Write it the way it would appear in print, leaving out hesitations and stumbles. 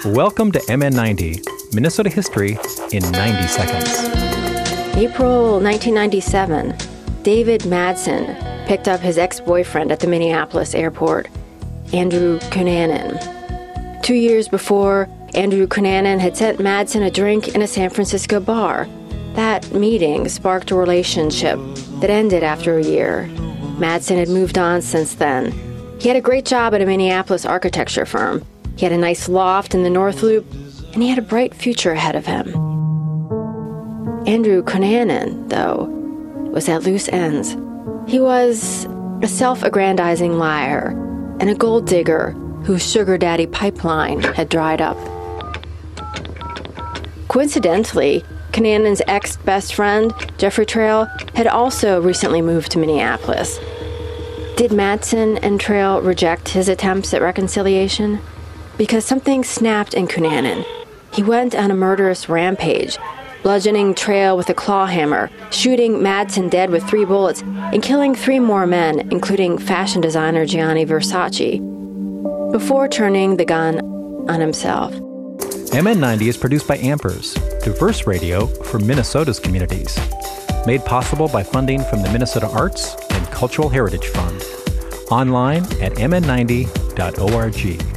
Welcome to MN90, Minnesota History in 90 Seconds. April 1997, David Madsen picked up his ex-boyfriend at the Minneapolis airport, Andrew Cunanan. 2 years before, Andrew Cunanan had sent Madsen a drink in a San Francisco bar. That meeting sparked a relationship that ended after a year. Madsen had moved on since then. He had a great job at a Minneapolis architecture firm. He had a nice loft in the North Loop, and he had a bright future ahead of him. Andrew Cunanan, though, was at loose ends. He was a self-aggrandizing liar and a gold digger whose sugar daddy pipeline had dried up. Coincidentally, Cunanan's ex-best friend, Jeffrey Trail, had also recently moved to Minneapolis. Did Madsen and Trail reject his attempts at reconciliation? Because something snapped in Cunanan. He went on a murderous rampage, bludgeoning Trail with a claw hammer, shooting Madsen dead with 3 bullets, and killing 3 more men, including fashion designer Gianni Versace, before turning the gun on himself. MN90 is produced by Ampers, diverse radio for Minnesota's communities. Made possible by funding from the Minnesota Arts and Cultural Heritage Fund. Online at mn90.org.